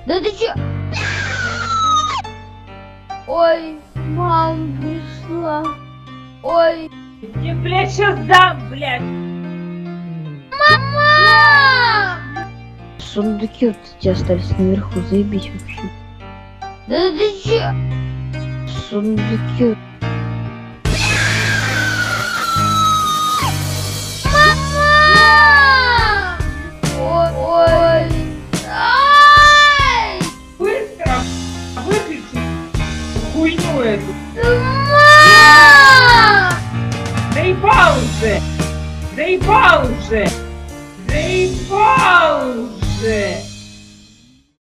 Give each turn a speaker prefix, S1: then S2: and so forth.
S1: Да ты чё? Ой, мам пришла. Ой.
S2: Я, блядь, сейчас дам, блядь.
S1: Мама!
S3: Сундуки вот эти остались наверху, заебись вообще.
S1: Да ты чё?
S3: Сундуки.
S1: Мама! Ой. Ай!
S2: Быстро выключи хуйню эту.
S1: Мам!
S2: Заебал уже! Заебал уже! Заебал уже!